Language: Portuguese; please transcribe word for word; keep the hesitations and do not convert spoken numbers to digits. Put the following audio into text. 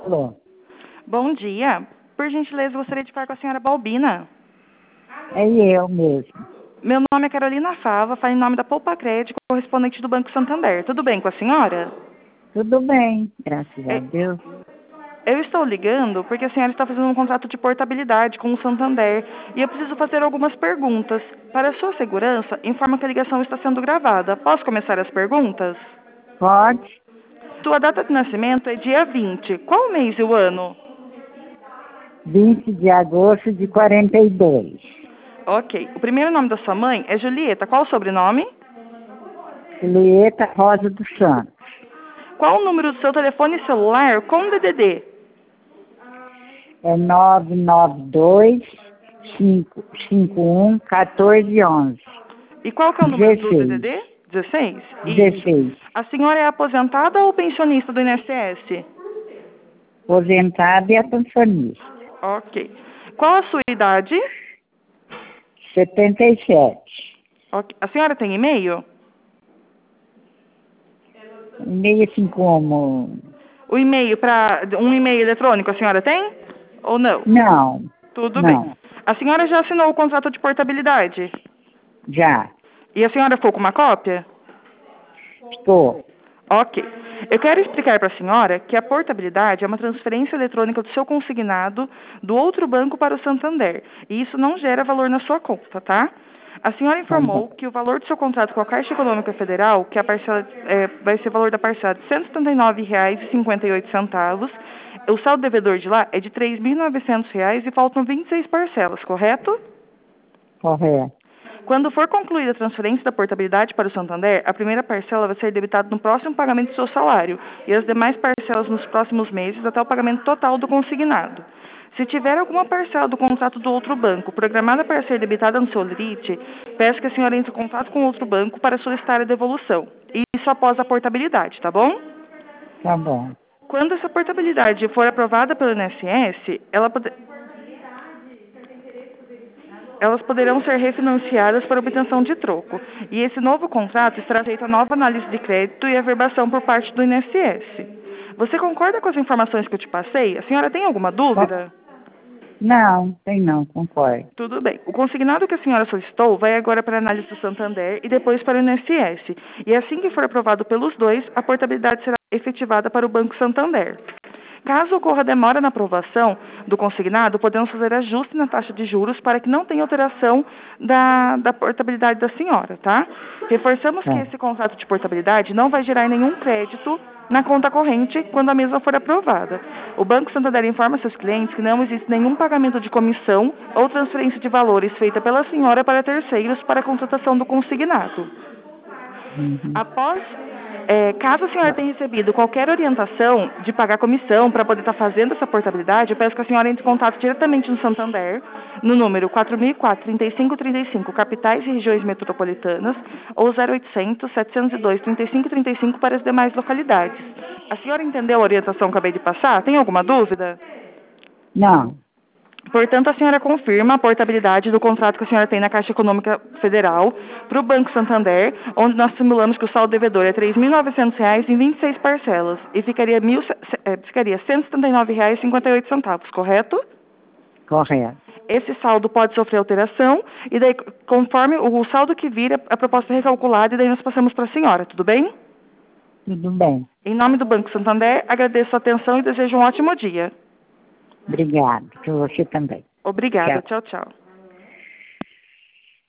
Alô? Bom dia. Por gentileza, gostaria de falar com a senhora Balbina. É eu mesmo. Meu nome é Carolina Fava, falo em nome da Poupa Crédito, correspondente do Banco Santander. Tudo bem com a senhora? Tudo bem, graças a É, Deus. Eu estou ligando porque a senhora está fazendo um contrato de portabilidade com o Santander e eu preciso fazer algumas perguntas. Para a sua segurança, informa que a ligação está sendo gravada. Posso começar as perguntas? Pode? Sua data de nascimento é dia vinte. Qual o mês e o ano? vinte de agosto de quarenta e dois. Ok. O primeiro nome da sua mãe é Julieta. Qual o sobrenome? Julieta Rosa dos Santos. Qual o número do seu telefone celular com D D D? É nove nove dois, cinco cinco um, um quatro um um. E qual que é o número do D D dezesseis. D? dezesseis? Isso. dezesseis. A senhora é aposentada ou pensionista do I N S S? Aposentada e pensionista. Ok. Qual a sua idade? setenta e sete. Ok. A senhora tem e-mail? Meio assim como... O e-mail para um e-mail eletrônico a senhora tem? Ou não? Não, Tudo bem. não. A senhora já assinou o contrato de portabilidade? Já. E a senhora ficou com uma cópia? Estou. Ok. Eu quero explicar para a senhora que a portabilidade é uma transferência eletrônica do seu consignado do outro banco para o Santander. E isso não gera valor na sua conta, tá? A senhora Tá informou bom. que o valor do seu contrato com a Caixa Econômica Federal, que a parcela, é, vai ser o valor da parcela de cento e setenta e nove reais e cinquenta e oito centavos, o saldo devedor de lá é de três mil e novecentos reais e faltam vinte e seis parcelas, correto? Correto. Quando for concluída a transferência da portabilidade para o Santander, a primeira parcela vai ser debitada no próximo pagamento do seu salário e as demais parcelas nos próximos meses até o pagamento total do consignado. Se tiver alguma parcela do contrato do outro banco programada para ser debitada no seu limite, peço que a senhora entre em contato com o outro banco para solicitar a devolução. Isso após a portabilidade, tá bom? Tá bom. Quando essa portabilidade for aprovada pelo I N S S, ela pode... elas poderão ser refinanciadas para obtenção de troco. E esse novo contrato estará feito a nova análise de crédito e averbação por parte do I N S S. Você concorda com as informações que eu te passei? A senhora tem alguma dúvida? Não, tem não, concordo. Tudo bem. O consignado que a senhora solicitou vai agora para a análise do Santander e depois para o I N S S. E assim que for aprovado pelos dois, a portabilidade será efetivada para o Banco Santander. Caso ocorra demora na aprovação do consignado, podemos fazer ajuste na taxa de juros para que não tenha alteração da, da portabilidade da senhora, tá? Reforçamos que Tá. esse contrato de portabilidade não vai gerar nenhum crédito na conta corrente quando a mesma for aprovada. O Banco Santander informa seus clientes que não existe nenhum pagamento de comissão ou transferência de valores feita pela senhora para terceiros para a contratação do consignado. Uhum. Após, é, caso a senhora tenha recebido qualquer orientação de pagar comissão para poder estar fazendo essa portabilidade, eu peço que a senhora entre em contato diretamente no Santander, no número quatro mil e quatro, trinta e cinco trinta e cinco, capitais e regiões metropolitanas, ou zero oitocentos, setecentos e dois, trinta e cinco trinta e cinco para as demais localidades. A senhora entendeu a orientação que acabei de passar? Tem alguma dúvida? Não, Portanto, a senhora confirma a portabilidade do contrato que a senhora tem na Caixa Econômica Federal para o Banco Santander, onde nós simulamos que o saldo devedor é três mil e novecentos reais em vinte e seis parcelas e ficaria, mil, é, ficaria cento e setenta e nove reais e cinquenta e oito centavos, correto? correto. Esse saldo pode sofrer alteração e daí, conforme o saldo que vira, a proposta é recalculada e daí nós passamos para a senhora, tudo bem? Tudo bem. Em nome do Banco Santander, agradeço a atenção e desejo um ótimo dia. Obrigado. Para você também. Obrigada. Tchau. Tchau, tchau.